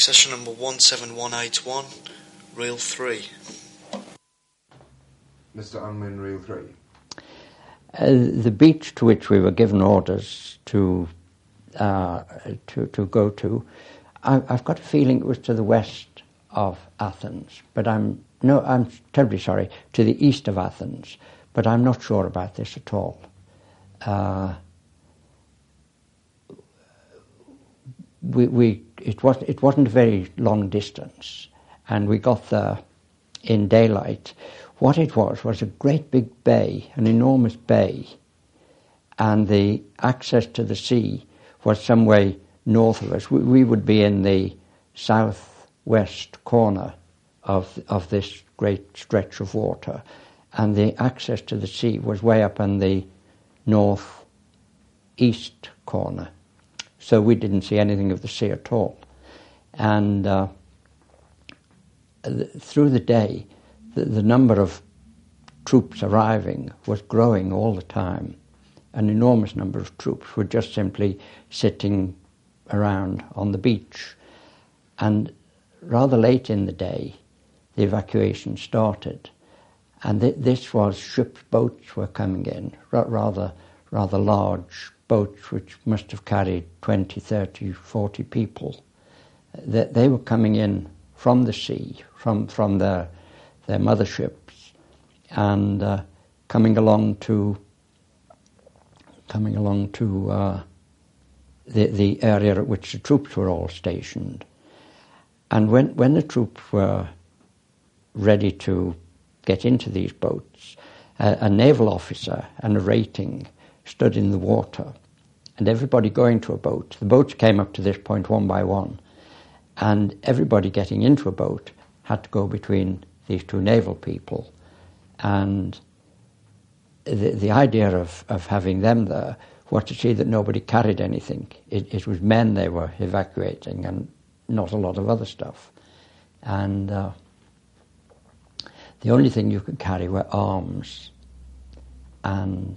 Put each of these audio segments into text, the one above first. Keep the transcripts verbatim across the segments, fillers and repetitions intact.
Accession number one seven one eight one, reel three. Mister Unwin, reel three. Uh, the beach to which we were given orders to uh, to to go to, I, I've got a feeling it was to the west of Athens, but I'm no, I'm terribly sorry, to the east of Athens, but I'm not sure about this at all. Uh, we we it was it wasn't a very long distance, and we got there in daylight. What it was was a great big bay, an enormous bay, and the access to the sea was some way north of us. We, we would be in the southwest corner of of this great stretch of water, and the access to the sea was way up in the northeast corner. So we didn't see anything of the sea at all. And uh, th- through the day, the, the number of troops arriving was growing all the time. An enormous number of troops were just simply sitting around on the beach. And rather late in the day, the evacuation started. And th- this was ships, boats were coming in, r- rather, rather large boats which must have carried twenty, thirty, forty people. They, they were coming in from the sea, from, from their, their motherships, and uh, coming along to coming along to uh, the the area at which the troops were all stationed. And when when the troops were ready to get into these boats, uh, a naval officer and a rating stood in the water, and everybody going to a boat. The boats came up to this point one by one, and everybody getting into a boat had to go between these two naval people. And the, the idea of, of having them there was to see that nobody carried anything. It, it was men they were evacuating and not a lot of other stuff. And uh, the only thing you could carry were arms. And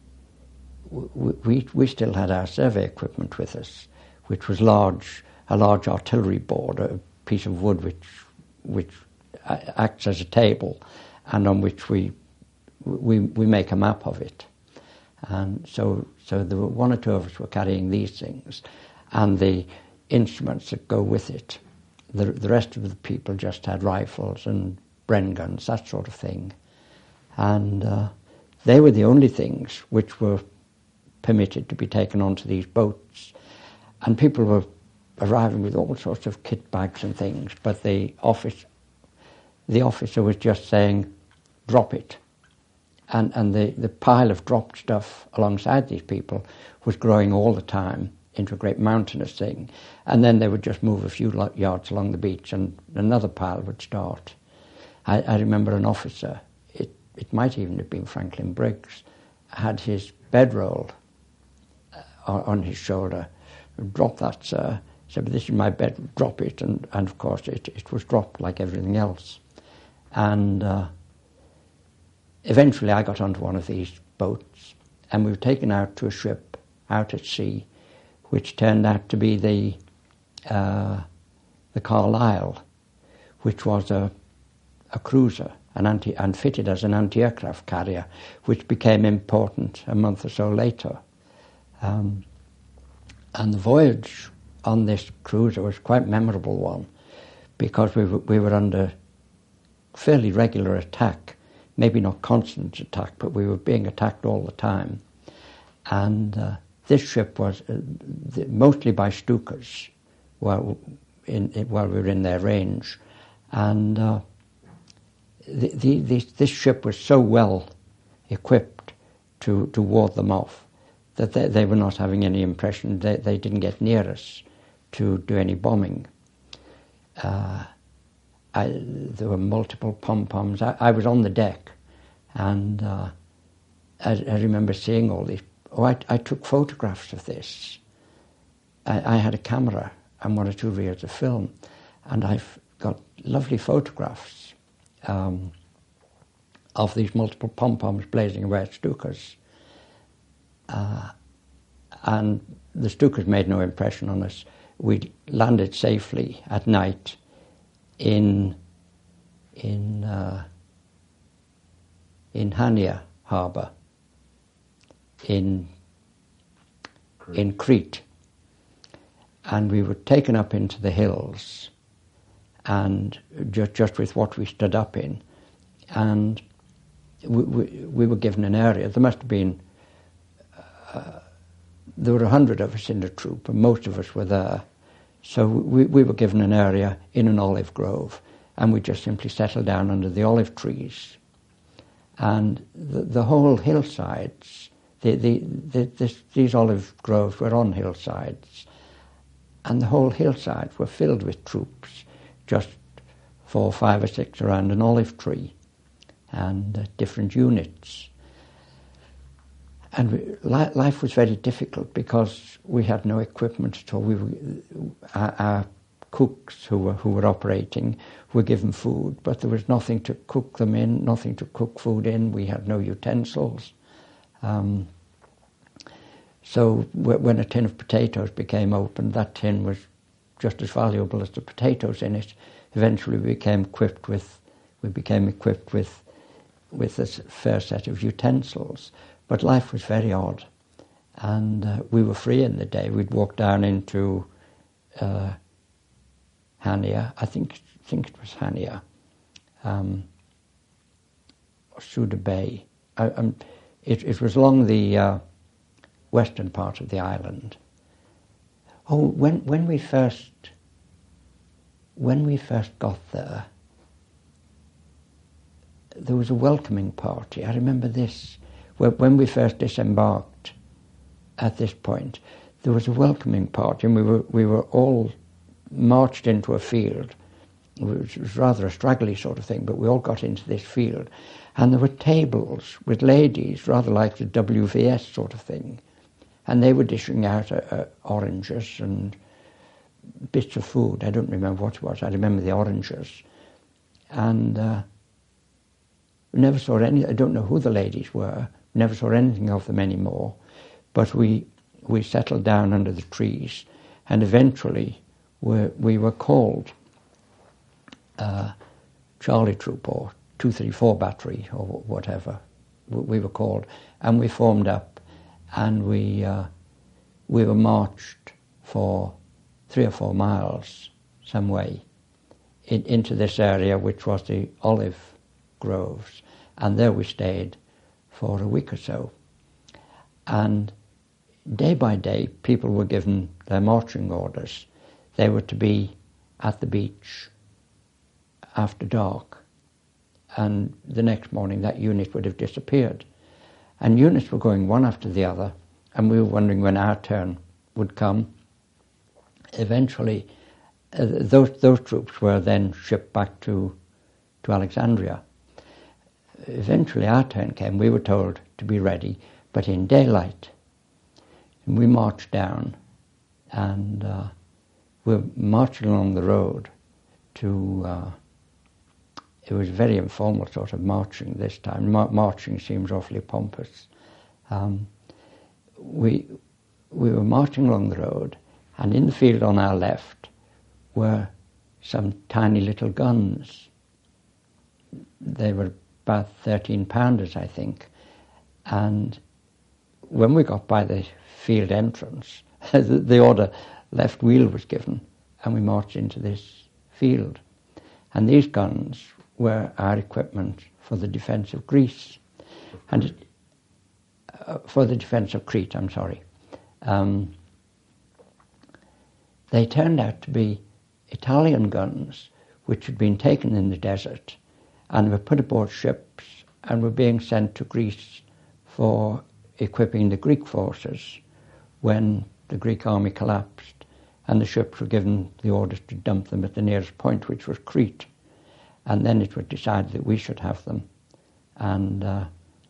we, we, we still had our survey equipment with us, which was large, a large artillery board, a piece of wood which which acts as a table, and on which we we we make a map of it. And so so there were one or two of us were carrying these things, and the instruments that go with it. The the rest of the people just had rifles and Bren guns, that sort of thing, and uh, they were the only things which were permitted to be taken onto these boats. And people were arriving with all sorts of kit bags and things, but the office, the officer was just saying, drop it. And and the, the pile of dropped stuff alongside these people was growing all the time into a great mountainous thing. And then they would just move a few yards along the beach and another pile would start. I, I remember an officer, it, it might even have been Franklin Briggs, had his bedroll uh, on his shoulder. Drop that, sir. He said, but this is my bed, drop it. And, and of course, it, it was dropped like everything else. And uh, eventually I got onto one of these boats, and we were taken out to a ship out at sea, which turned out to be the uh, the Carlisle, which was a, a cruiser an anti, and fitted as an anti-aircraft carrier, which became important a month or so later. Um, and the voyage on this cruiser was quite a memorable one, because we were, we were under fairly regular attack, maybe not constant attack, but we were being attacked all the time. And uh, this ship was uh, the, mostly by Stukas while, in, in, while we were in their range. And uh, the, the, the, this ship was so well equipped to, to ward them off that they, they were not having any impression. They, they didn't get near us to do any bombing. Uh, I, there were multiple pom-poms. I, I was on the deck, and uh, I, I remember seeing all these. Oh, I, I took photographs of this. I, I had a camera and one or two reels of film, and I've got lovely photographs um, of these multiple pom-poms blazing away at Stukas. Uh, and the Stukas made no impression on us. we landed safely at night in in uh, in Hania harbour in Crete. in Crete, and we were taken up into the hills, and just just with what we stood up in, and we we, we were given an area. There must have been uh, there were a hundred of us in the troop, and most of us were there. So we we were given an area in an olive grove, and we just simply settled down under the olive trees, and the, the whole hillsides. The, the, the, this, these olive groves were on hillsides, and the whole hillsides were filled with troops, just four, five or six around an olive tree, and uh, different units. And we, li- life was very difficult because we had no equipment at all. We were, our, our cooks who were, who were operating were given food, but there was nothing to cook them in, nothing to cook food in. We had no utensils. Um, so w- when a tin of potatoes became opened, that tin was just as valuable as the potatoes in it. Eventually, we became equipped with we became equipped with with a fair set of utensils. But life was very odd, and uh, we were free in the day. We'd walk down into uh, Hania, I think think it was Hania, um, or Suda Bay. I, um, It, it was along the uh, western part of the island. Oh, when when we first when we first got there, there was a welcoming party. I remember this. When we first disembarked at this point, there was a welcoming party, and we were we were all marched into a field. It was rather a straggly sort of thing, but we all got into this field. And there were tables with ladies, rather like the W V S sort of thing. And they were dishing out uh, uh, oranges and bits of food. I don't remember what it was. I remember the oranges. And uh, we never saw any, I don't know who the ladies were. We never saw anything of them anymore. But we we settled down under the trees. And eventually we, we were called uh, Charlie Troop or two thirty-four Battery or whatever we were called, and we formed up, and we uh, we were marched for three or four miles some way in, into this area, which was the olive groves, and there we stayed for a week or so. And day by day, people were given their marching orders. They were to be at the beach after dark, and the next morning that unit would have disappeared. And units were going one after the other, and we were wondering when our turn would come. Eventually, uh, those those troops were then shipped back to to Alexandria. Eventually our turn came. We were told to be ready, but in daylight. And we marched down, and uh, we were marching along the road to... Uh, It was very informal sort of marching this time. Mar- marching seems awfully pompous. Um, we we were marching along the road, and in the field on our left were some tiny little guns. They were about thirteen pounders, I think. And when we got by the field entrance, the, the order left wheel was given, and we marched into this field. And these guns were our equipment for the defence of Greece, and it, uh, for the defence of Crete, I'm sorry. Um, they turned out to be Italian guns which had been taken in the desert and were put aboard ships and were being sent to Greece for equipping the Greek forces when the Greek army collapsed, and the ships were given the orders to dump them at the nearest point, which was Crete. And then it was decided that we should have them and uh,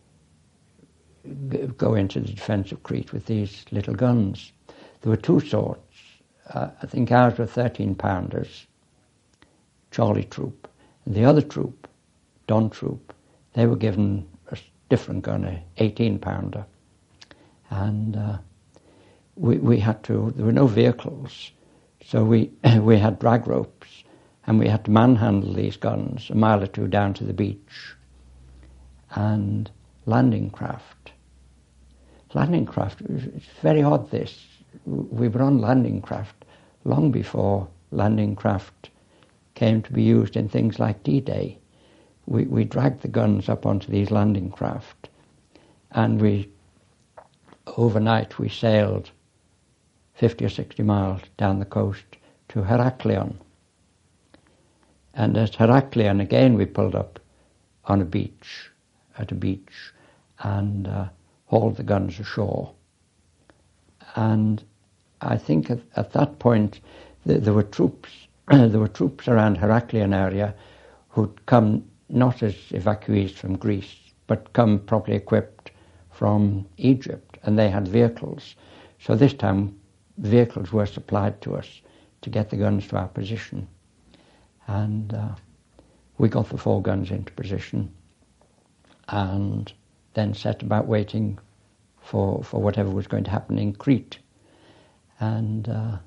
g- go into the defence of Crete with these little guns. There were two sorts. Uh, I think ours were thirteen pounders, Charlie Troop. And the other troop, Don Troop, they were given a different gun, a eighteen pounder. And uh, we, we had to, there were no vehicles, So we we had drag ropes, and we had to manhandle these guns a mile or two down to the beach. And landing craft. Landing craft, it's very odd this. We were on landing craft long before landing craft came to be used in things like D-Day. We, we dragged the guns up onto these landing craft, and we, overnight, we sailed fifty or sixty miles down the coast to Heraklion. And at Heraklion, again, we pulled up on a beach, at a beach, and uh, hauled the guns ashore. And I think at, at that point, th- there were troops, there were troops around Heraklion area who'd come not as evacuees from Greece, but come properly equipped from Egypt, and they had vehicles. So this time, vehicles were supplied to us to get the guns to our position. And uh, we got the four guns into position, and then set about waiting for, for whatever was going to happen in Crete. And uh,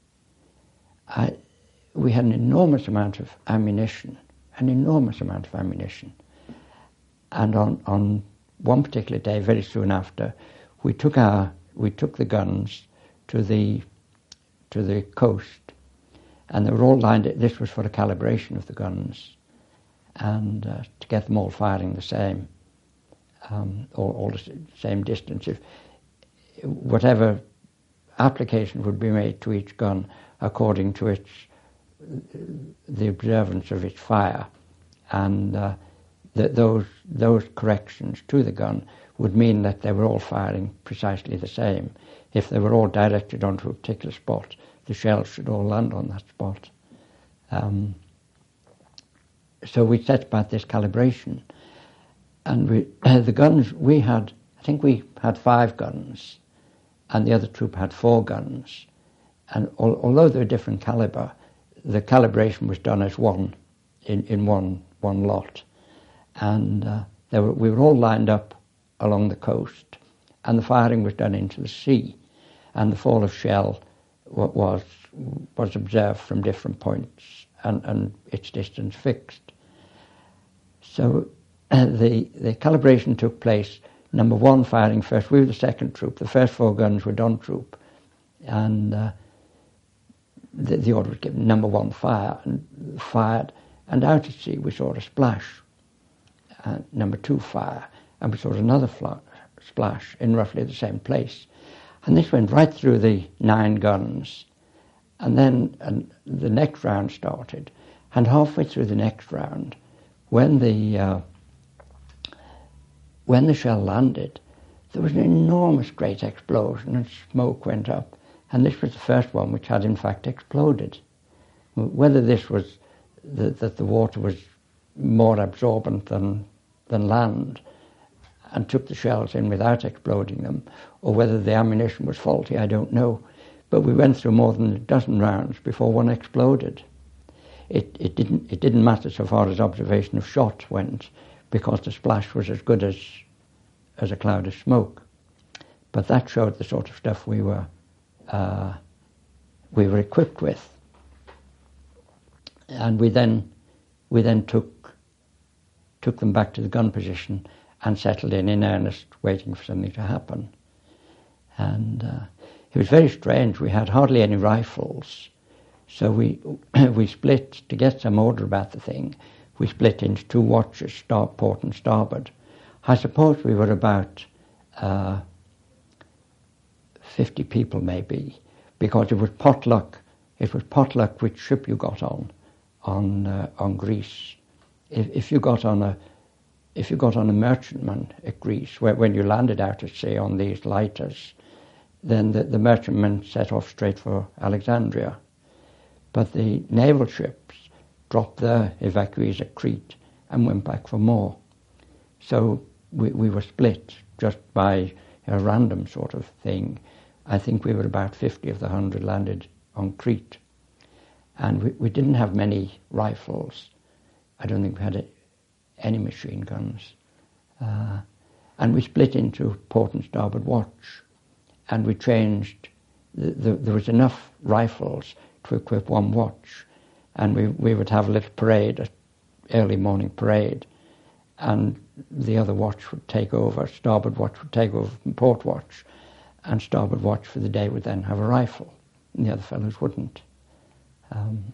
I, we had an enormous amount of ammunition, an enormous amount of ammunition. And on, on one particular day, very soon after, we took our we took the guns to the to the coast, and they were all lined. This was for a calibration of the guns, and uh, to get them all firing the same, um, all, all the same distance. If whatever application would be made to each gun according to its the observance of its fire, and uh, the, those those corrections to the gun would mean that they were all firing precisely the same. If they were all directed onto a particular spot, the shells should all land on that spot. Um, so we set about this calibration, and we uh, the guns we had. I think we had five guns, and the other troop had four guns, and al- although they were different caliber, the calibration was done as one, in, in one one lot, and uh, they were, we were all lined up along the coast, and the firing was done into the sea, and the fall of shell w- was was observed from different points, and, and its distance fixed. So uh, the the calibration took place. Number one firing first. We were the second troop. The first four guns were Don troop, and uh, the, the order was given. Number one fire and fired, and out at sea we saw a splash. Uh, number two fire, and we saw another fla- splash in roughly the same place, and this went right through the nine guns, and then and the next round started, and halfway through the next round, when the uh, When the shell landed, there was an enormous great explosion and smoke went up, and this was the first one which had in fact exploded. Whether this was the, that the water was more absorbent than, than land and took the shells in without exploding them, or whether the ammunition was faulty, I don't know. But we went through more than a dozen rounds before one exploded. It, it didn't it didn't matter so far as observation of shot went, because the splash was as good as as a cloud of smoke. But that showed the sort of stuff we were uh, we were equipped with. And we then we then took took them back to the gun position and settled in in earnest, waiting for something to happen. And uh, it was very strange. We had hardly any rifles, so we we split to get some order about the thing. We split into two watches, star, port and starboard. I suppose we were about uh, fifty people maybe, because it was potluck. It was potluck which ship you got on, on uh, on Greece. If, if you got on a if you got on a merchantman at Greece, where, when you landed out at sea on these lighters, then the, the merchantman set off straight for Alexandria. But the naval ships dropped their evacuees at Crete and went back for more. So we, we were split just by a random sort of thing. I think we were about fifty of the hundred landed on Crete. And we, we didn't have many rifles. I don't think we had any machine guns. Uh, and we split into port and starboard watch. And we changed, the, the, there was enough rifles to equip one watch, and we we would have a little parade, an early morning parade, and the other watch would take over, starboard watch would take over from port watch, and starboard watch for the day would then have a rifle, and the other fellows wouldn't. Um,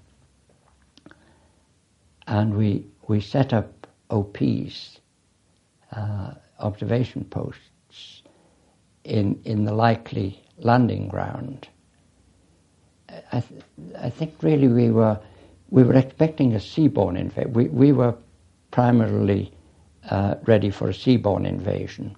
and we we set up O Ps, uh, observation posts, in in the likely landing ground. I th- I think really we were we were expecting a seaborne invasion. We we were primarily uh, ready for a seaborne invasion,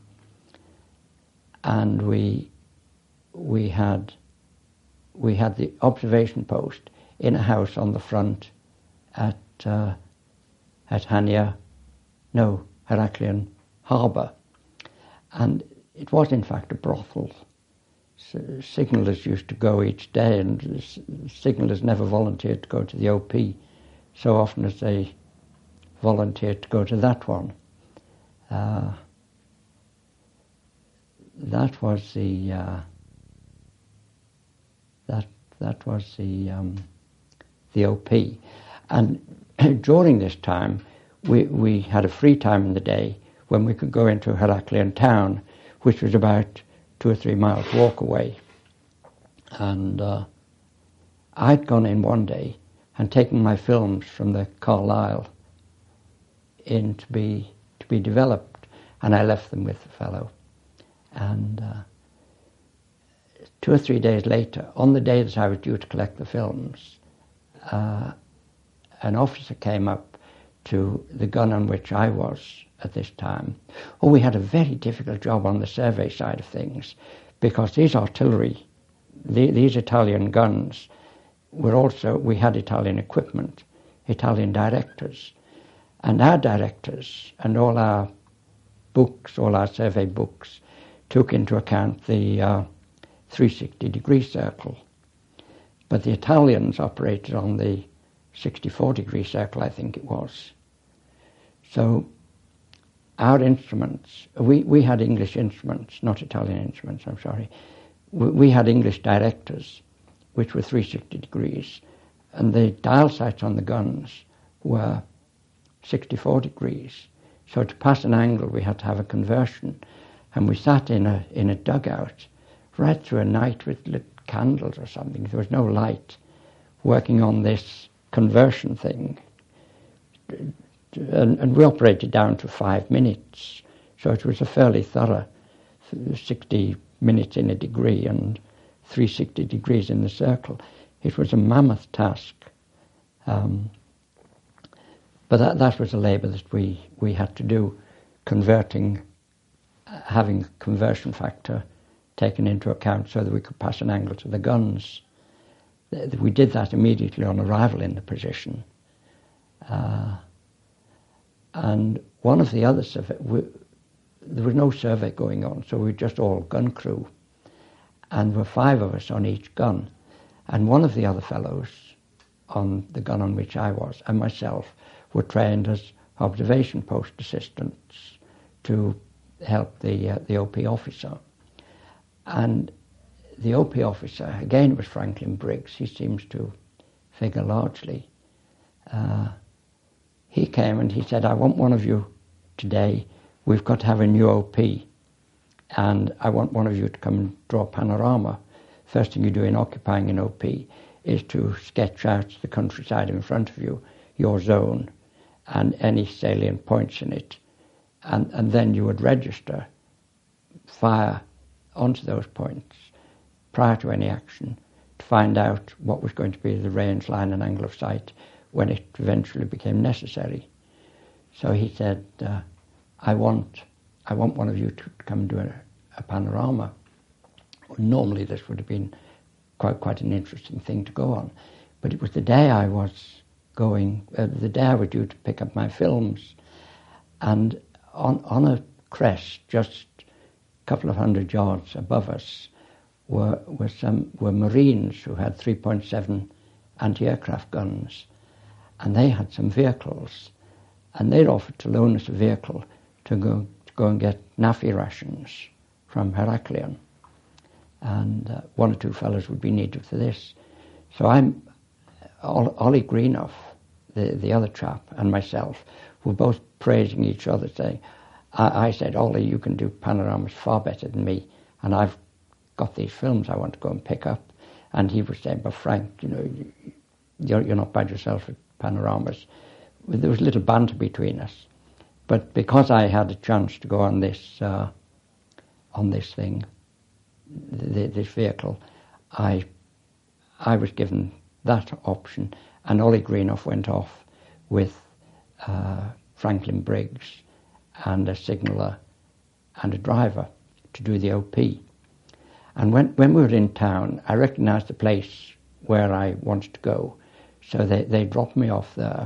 and we we had we had the observation post in a house on the front at uh, at Hania, no Heraklion Harbour, and it was in fact a brothel. S- signallers used to go each day, and s- signallers never volunteered to go to the O P so often as they volunteered to go to that one. Uh, that was the uh, that that was the um, the O P, and during this time we we had a free time in the day when we could go into Heraklion town, which was about two or three miles walk away. And uh, I'd gone in one day and taken my films from the Carlisle in to be to be developed, and I left them with the fellow. And uh, two or three days later, on the day that I was due to collect the films, uh, an officer came up to the gun on which I was at this time. Oh, we had a very difficult job on the survey side of things, because these artillery, the, these Italian guns, were also, we had Italian equipment, Italian directors, and our directors and all our books, all our survey books, took into account the uh, three hundred sixty degree circle. But the Italians operated on the sixty-four degree circle, I think it was. So our instruments, we, we had English instruments, not Italian instruments, I'm sorry. We, we had English directors, which were three hundred sixty degrees, and the dial sights on the guns were sixty-four degrees. So to pass an angle, we had to have a conversion, and we sat in a in a dugout right through a night with lit candles or something. There was no light, working on this conversion thing. And, and we operated down to five minutes, so it was a fairly thorough sixty minutes in a degree and three hundred sixty degrees in the circle. It was a mammoth task. Um, but that, that was a labour that we, we had to do, converting, uh, having conversion factor taken into account so that we could pass an angle to the guns. We did that immediately on arrival in the position. Uh, and one of the other survey, we, there was no survey going on, so we were just all gun crew. And there were five of us on each gun. And one of the other fellows on the gun on which I was, and myself, were trained as observation post assistants to help the uh, the O P officer. And the O P officer, again, was Franklin Briggs. He seems to figure largely. Uh, he came and he said, I want one of you today. We've got to have a new O P. And I want one of you to come and draw a panorama. First thing you do in occupying an O P is to sketch out the countryside in front of you, your zone, and any salient points in it. And, and then you would register fire onto those points prior to any action to find out what was going to be the range, line and angle of sight when it eventually became necessary. So he said, uh, I want I want one of you to come and do a, a panorama. Well, normally this would have been quite quite an interesting thing to go on, but it was the day I was going, uh, the day I was due to pick up my films, and on on a crest just a couple of hundred yards above us were were some were Marines who had three point seven anti-aircraft guns, and they had some vehicles, and they'd offered to loan us a vehicle to go to go and get Nafi rations from Heraklion, and uh, one or two fellows would be needed for this. So I'm Ollie Greenough, the, the other chap, and myself were both praising each other, saying, I, I said, Ollie, you can do panoramas far better than me, and I've got these films I want to go and pick up. And he was saying, but Frank, you know, you're, you're not bad yourself at panoramas. There was a little banter between us. But because I had a chance to go on this uh, on this thing, th- this vehicle, I I was given that option, and Ollie Greenough went off with uh, Franklin Briggs and a signaller and a driver to do the O P. And when, when we were in town, I recognised the place where I wanted to go. So they, they dropped me off there.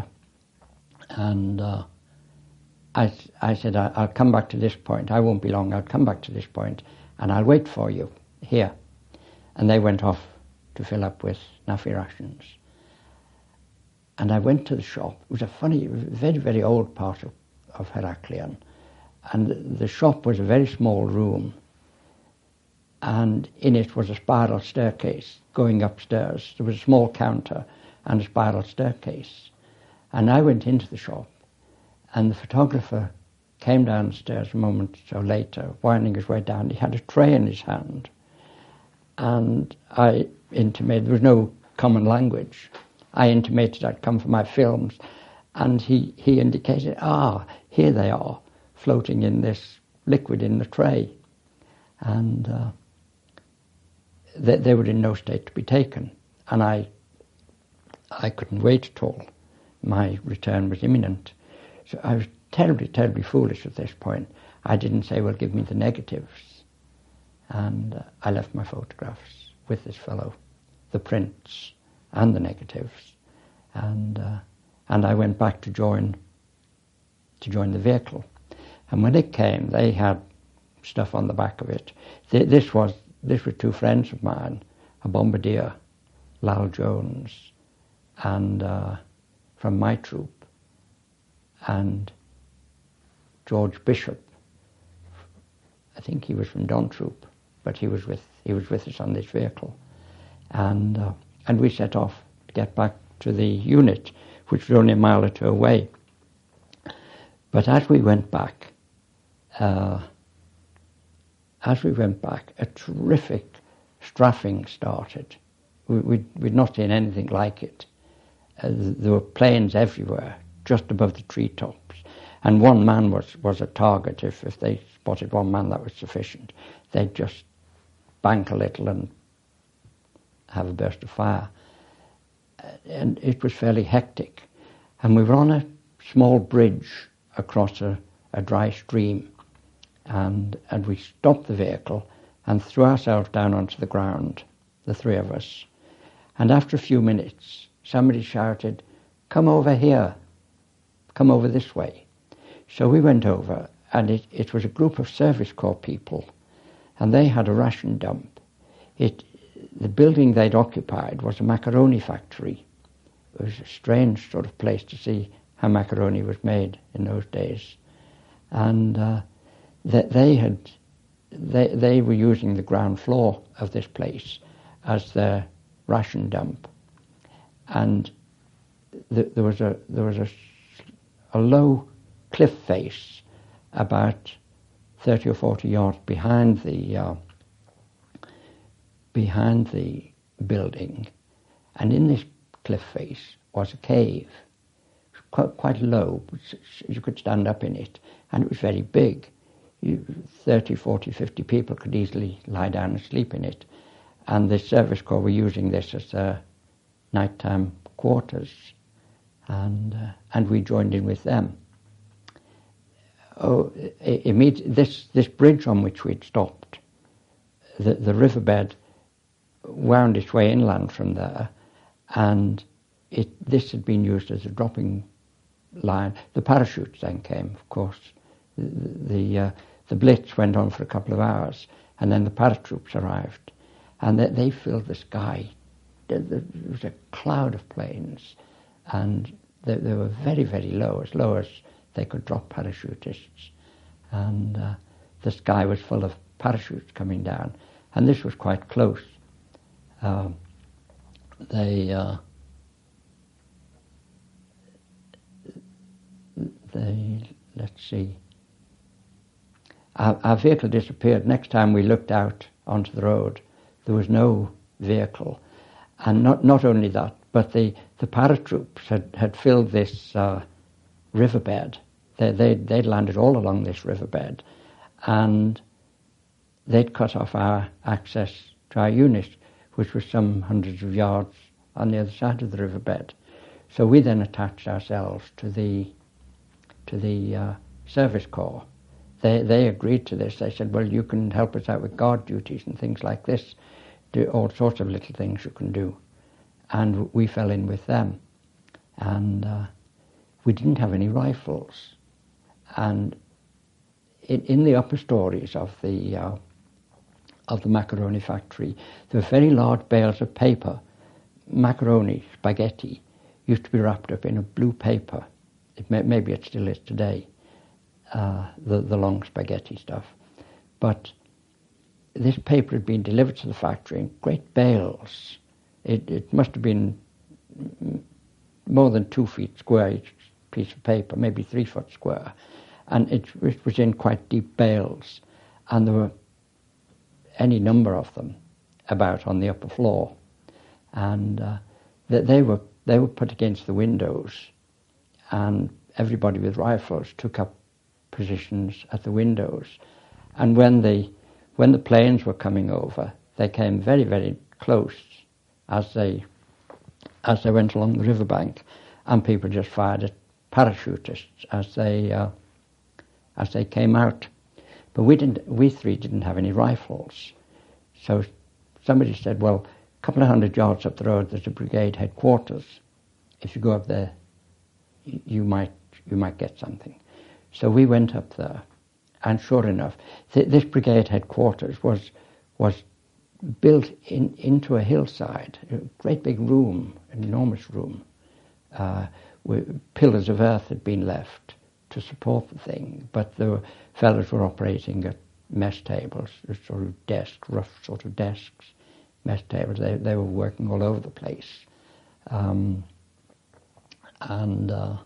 And uh, I, I said, I, I'll come back to this point. I won't be long. I'll come back to this point and I'll wait for you here. And they went off to fill up with naffy rations. And I went to the shop. It was a funny, very, very old part of, of Heraklion. And the shop was a very small room. And in it was a spiral staircase going upstairs. There was a small counter and a spiral staircase. And I went into the shop, and the photographer came downstairs a moment or so later, winding his way down. He had a tray in his hand. And I intimated, there was no common language. I intimated I'd come for my films. And he, he indicated, ah, here they are, floating in this liquid in the tray. And uh, they, they were in no state to be taken. And I, I couldn't wait at all. My return was imminent. So I was terribly, terribly foolish at this point. I didn't say, well, give me the negatives. And uh, I left my photographs with this fellow, the prints and the negatives. And uh, and I went back to join to join the vehicle. And when it came, they had stuff on the back of it. Th- this was this were two friends of mine, a bombardier, Lal Jones, and uh, from my troop, and George Bishop. I think he was from Don Troop, but he was with he was with us on this vehicle, and uh, and we set off to get back to the unit, which was only a mile or two away. But as we went back, uh, as we went back, a terrific strafing started. We, we'd, we'd not seen anything like it. Uh, there were planes everywhere, just above the treetops. And one man was, was a target. If, if they spotted one man, that was sufficient. They'd just bank a little and have a burst of fire. Uh, and it was fairly hectic. And we were on a small bridge across a, a dry stream. And, and we stopped the vehicle and threw ourselves down onto the ground, the three of us. And after a few minutes, somebody shouted, "Come over here, come over this way." So we went over, and it, it was a group of Service Corps people, and they had a ration dump. It, the building they'd occupied was a macaroni factory. It was a strange sort of place to see how macaroni was made in those days. And uh, they, they had, they, they were using the ground floor of this place as their ration dump. And th- there was a there was a, a low cliff face about thirty or forty yards behind the uh, behind the building, and in this cliff face was a cave, quite, quite low. You could stand up in it, and it was very big. You, thirty, forty, fifty people could easily lie down and sleep in it, and the Service Corps were using this as their nighttime quarters, and uh, and we joined in with them. Oh, immediate, this this bridge on which we'd stopped, the the riverbed wound its way inland from there, and it this had been used as a dropping line. The parachutes then came, of course. The the, uh, the blitz went on for a couple of hours, and then the paratroops arrived, and they, they filled the sky. There, there was a cloud of planes, and they, they were very, very low, as low as they could drop parachutists. And uh, the sky was full of parachutes coming down, and this was quite close. Um, they, uh, the, let's see, our, our vehicle disappeared. Next time we looked out onto the road, there was no vehicle. And not, not only that, but the, the paratroops had, had filled this uh, riverbed. They, they, they'd landed all along this riverbed, and they'd cut off our access to our unit, which was some hundreds of yards on the other side of the riverbed. So we then attached ourselves to the to the uh, service corps. They they agreed to this. They said, well, you can help us out with guard duties and things like this, do all sorts of little things you can do. And we fell in with them. And uh, we didn't have any rifles. And in, in the upper stories of the uh, of the macaroni factory, there were very large bales of paper. Macaroni, spaghetti, used to be wrapped up in a blue paper. It may, maybe it still is today, uh, the, the long spaghetti stuff. But this paper had been delivered to the factory in great bales. It, it must have been more than two feet square, each piece of paper, maybe three foot square. And it, it was in quite deep bales. And there were any number of them about on the upper floor. And uh, they, they were they were put against the windows, and everybody with rifles took up positions at the windows. And when the when the planes were coming over, they came very, very close as they as they went along the riverbank, and people just fired at parachutists as they uh, as they came out. But we didn't. We three didn't have any rifles, so somebody said, "Well, a couple of hundred yards up the road, there's a brigade headquarters. If you go up there, you might you might get something." So we went up there, and sure enough, th- this brigade headquarters was was built in into a hillside, a great big room, an enormous room. Uh, where pillars of earth had been left to support the thing, but the fellows were operating at mess tables, sort of desks, rough sort of desks, mess tables. They they were working all over the place, um, and uh,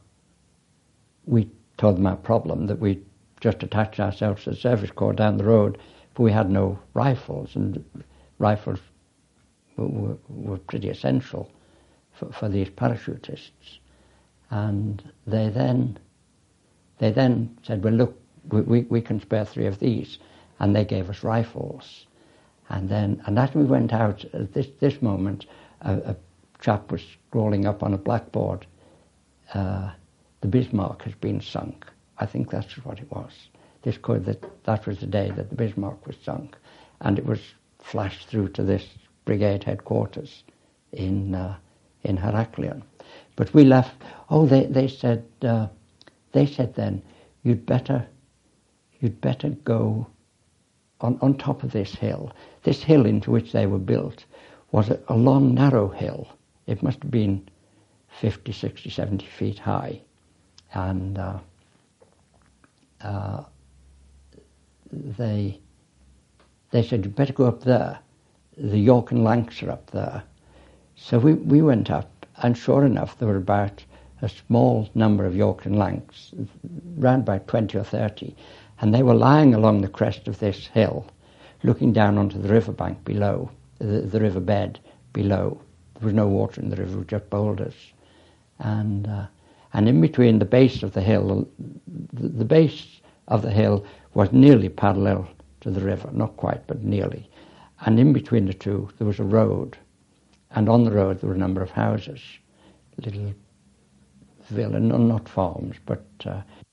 we told them our problem, that we just attached ourselves to the service corps down the road, but we had no rifles, and rifles were, were pretty essential for, for these parachutists. And they then they then said, well, look, we, we, we can spare three of these. And they gave us rifles. And then, and as we went out, at this, this moment, a, a chap was scrawling up on a blackboard, uh, the Bismarck has been sunk. I think that's what it was. This could, that, that was the day that the Bismarck was sunk. And it was flashed through to this brigade headquarters in uh, in Heraklion. But we left, oh, they, they said, uh, they said then, you'd better, you'd better go on, on top of this hill. This hill into which they were built was a, a long, narrow hill. It must have been fifty, sixty, seventy feet high. And uh, uh, they they said, you'd better go up there. The York and Lancs are up there. So we, we went up, and sure enough, there were about a small number of York and Lancs, round about twenty or thirty, and they were lying along the crest of this hill, looking down onto the riverbank below, the, the river bed below. There was no water in the river, just boulders. And uh, and in between the base of the hill, the, the base of the hill was nearly parallel to the river, not quite, but nearly. And in between the two, there was a road. And on the road, there were a number of houses, little villa, no, not farms, but uh,